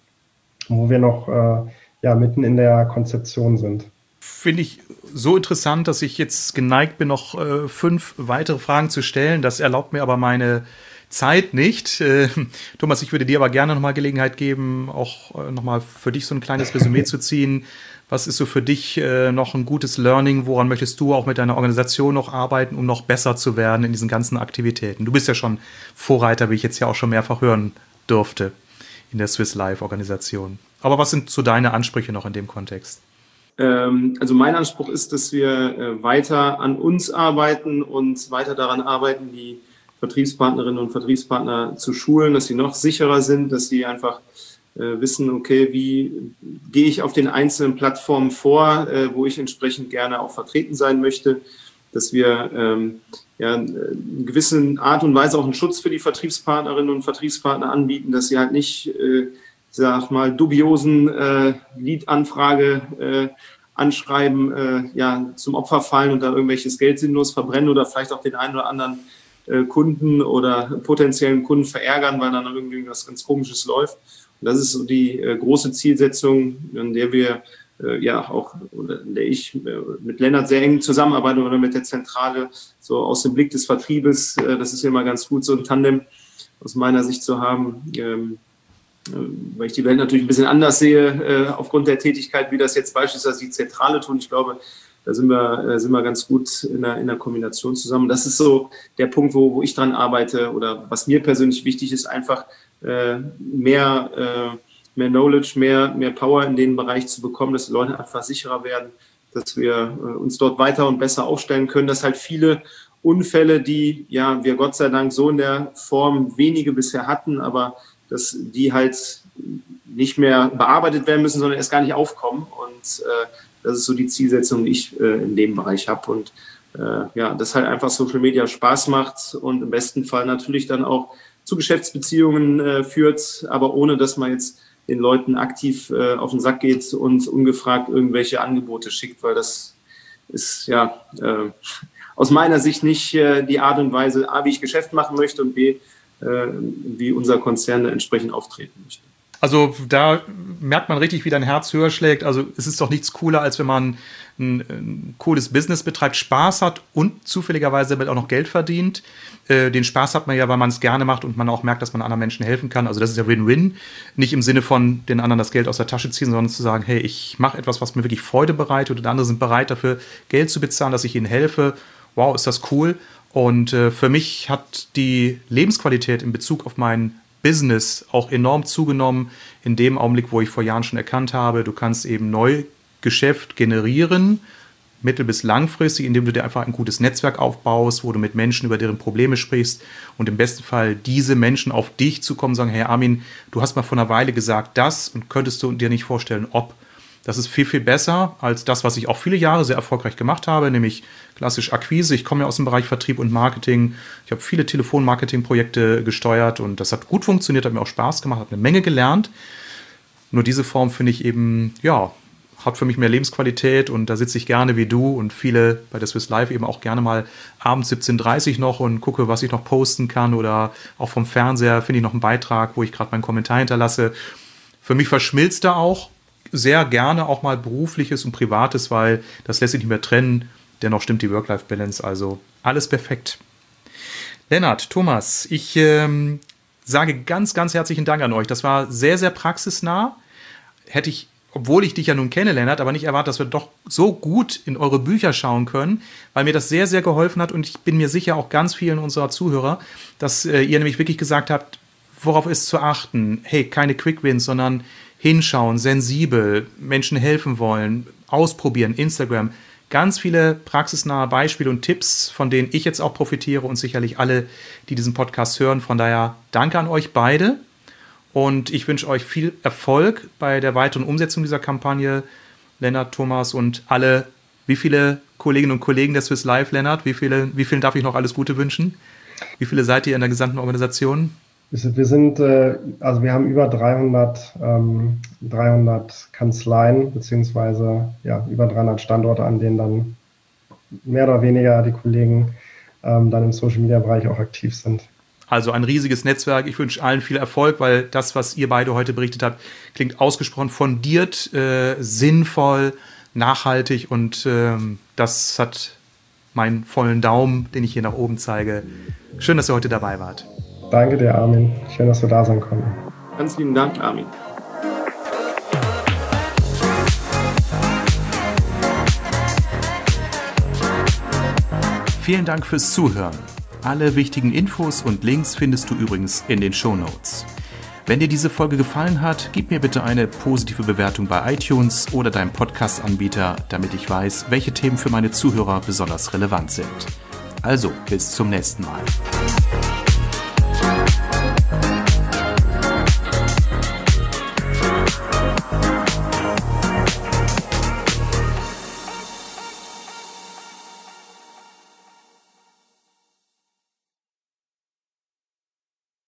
Speaker 2: wo wir noch äh, ja, mitten in der Konzeption sind.
Speaker 1: Finde ich so interessant, dass ich jetzt geneigt bin, noch äh, fünf weitere Fragen zu stellen. Das erlaubt mir aber meine Zeit nicht. Äh, Thomas, ich würde dir aber gerne nochmal Gelegenheit geben, auch äh, nochmal für dich so ein kleines Resümee zu ziehen. Was ist so für dich äh, noch ein gutes Learning? Woran möchtest du auch mit deiner Organisation noch arbeiten, um noch besser zu werden in diesen ganzen Aktivitäten? Du bist ja schon Vorreiter, wie ich jetzt ja auch schon mehrfach hören durfte in der Swiss Life-Organisation. Aber was sind so deine Ansprüche noch in dem Kontext?
Speaker 3: Also mein Anspruch ist, dass wir weiter an uns arbeiten und weiter daran arbeiten, die Vertriebspartnerinnen und Vertriebspartner zu schulen, dass sie noch sicherer sind, dass sie einfach wissen, okay, wie gehe ich auf den einzelnen Plattformen vor, wo ich entsprechend gerne auch vertreten sein möchte, dass wir ähm, ja, in gewisser Art und Weise auch einen Schutz für die Vertriebspartnerinnen und Vertriebspartner anbieten, dass sie halt nicht äh, sag mal, dubiosen äh, Lead-Anfrage äh, anschreiben, äh, ja, zum Opfer fallen und da irgendwelches Geld sinnlos verbrennen oder vielleicht auch den einen oder anderen äh, Kunden oder potenziellen Kunden verärgern, weil dann irgendwie was ganz Komisches läuft. Und das ist so die äh, große Zielsetzung, an der wir äh, ja auch, oder in der ich äh, mit Lennart sehr eng zusammenarbeite oder mit der Zentrale, so aus dem Blick des Vertriebes. Äh, das ist ja immer ganz gut, so ein Tandem aus meiner Sicht zu haben. Ähm, weil ich die Welt natürlich ein bisschen anders sehe, äh, aufgrund der Tätigkeit, wie das jetzt beispielsweise die Zentrale tun. Ich glaube, da sind wir, äh, sind wir ganz gut in der, in der Kombination zusammen. Das ist so der Punkt, wo, wo ich dran arbeite oder was mir persönlich wichtig ist, einfach äh, mehr, äh, mehr Knowledge, mehr, mehr Power in den Bereich zu bekommen, dass die Leute einfach sicherer werden, dass wir äh, uns dort weiter und besser aufstellen können, dass halt viele Unfälle, die ja wir Gott sei Dank so in der Form wenige bisher hatten, aber dass die halt nicht mehr bearbeitet werden müssen, sondern erst gar nicht aufkommen. Und äh, das ist so die Zielsetzung, die ich äh, in dem Bereich habe. Und äh, ja, dass halt einfach Social Media Spaß macht und im besten Fall natürlich dann auch zu Geschäftsbeziehungen äh, führt, aber ohne, dass man jetzt den Leuten aktiv äh, auf den Sack geht und ungefragt irgendwelche Angebote schickt, weil das ist ja äh, aus meiner Sicht nicht äh, die Art und Weise, A, wie ich Geschäft machen möchte und B, wie unser Konzern entsprechend auftreten möchte.
Speaker 1: Also da merkt man richtig, wie dein Herz höher schlägt. Also es ist doch nichts cooler, als wenn man ein, ein cooles Business betreibt, Spaß hat und zufälligerweise damit auch noch Geld verdient. Äh, den Spaß hat man ja, weil man es gerne macht und man auch merkt, dass man anderen Menschen helfen kann. Also das ist ja Win-Win. Nicht im Sinne von den anderen das Geld aus der Tasche ziehen, sondern zu sagen, hey, ich mache etwas, was mir wirklich Freude bereitet und andere sind bereit dafür, Geld zu bezahlen, dass ich ihnen helfe. Wow, ist das cool. Und äh, für mich hat die Lebensqualität in Bezug auf mein Business auch enorm zugenommen in dem Augenblick, wo ich vor Jahren schon erkannt habe, du kannst eben Neugeschäft generieren, mittel- bis langfristig, indem du dir einfach ein gutes Netzwerk aufbaust, wo du mit Menschen über deren Probleme sprichst und im besten Fall diese Menschen auf dich zukommen und sagen, hey Armin, du hast mal vor einer Weile gesagt das und könntest du dir nicht vorstellen, ob. Das ist viel, viel besser als das, was ich auch viele Jahre sehr erfolgreich gemacht habe, nämlich klassisch Akquise. Ich komme ja aus dem Bereich Vertrieb und Marketing. Ich habe viele Telefonmarketing-Projekte gesteuert und das hat gut funktioniert, hat mir auch Spaß gemacht, habe eine Menge gelernt. Nur diese Form finde ich eben, ja, hat für mich mehr Lebensqualität und da sitze ich gerne wie du und viele bei der Swiss Life eben auch gerne mal abends siebzehn Uhr dreißig noch und gucke, was ich noch posten kann oder auch vom Fernseher finde ich noch einen Beitrag, wo ich gerade meinen Kommentar hinterlasse. Für mich verschmilzt da auch sehr gerne auch mal Berufliches und Privates, weil das lässt sich nicht mehr trennen. Dennoch stimmt die Work-Life-Balance, also alles perfekt. Lennart, Thomas, ich ähm, sage ganz, ganz herzlichen Dank an euch. Das war sehr, sehr praxisnah. Hätte ich, obwohl ich dich ja nun kenne, Lennart, aber nicht erwartet, dass wir doch so gut in eure Bücher schauen können, weil mir das sehr, sehr geholfen hat und ich bin mir sicher auch ganz vielen unserer Zuhörer, dass äh, ihr nämlich wirklich gesagt habt, worauf ist zu achten? Hey, keine Quick-Wins, sondern hinschauen, sensibel, Menschen helfen wollen, ausprobieren, Instagram. Ganz viele praxisnahe Beispiele und Tipps, von denen ich jetzt auch profitiere und sicherlich alle, die diesen Podcast hören. Von daher danke an euch beide und ich wünsche euch viel Erfolg bei der weiteren Umsetzung dieser Kampagne. Lennart, Thomas und alle, wie viele Kolleginnen und Kollegen der Swiss Life, Lennart? Wie viele, wie vielen darf ich noch alles Gute wünschen? Wie viele seid ihr in der gesamten Organisation?
Speaker 2: Wir sind, also wir haben über dreihundert, ähm, dreihundert Kanzleien, beziehungsweise ja, über dreihundert Standorte, an denen dann mehr oder weniger die Kollegen ähm, dann im Social-Media-Bereich auch aktiv sind.
Speaker 1: Also ein riesiges Netzwerk. Ich wünsche allen viel Erfolg, weil das, was ihr beide heute berichtet habt, klingt ausgesprochen fundiert, äh, sinnvoll, nachhaltig und ähm, das hat meinen vollen Daumen, den ich hier nach oben zeige. Schön, dass ihr heute dabei wart.
Speaker 2: Danke dir, Armin. Schön, dass wir da sein konnten.
Speaker 3: Ganz lieben Dank, Armin.
Speaker 1: Vielen Dank fürs Zuhören. Alle wichtigen Infos und Links findest du übrigens in den Shownotes. Wenn dir diese Folge gefallen hat, gib mir bitte eine positive Bewertung bei iTunes oder deinem Podcast-Anbieter, damit ich weiß, welche Themen für meine Zuhörer besonders relevant sind. Also, bis zum nächsten Mal.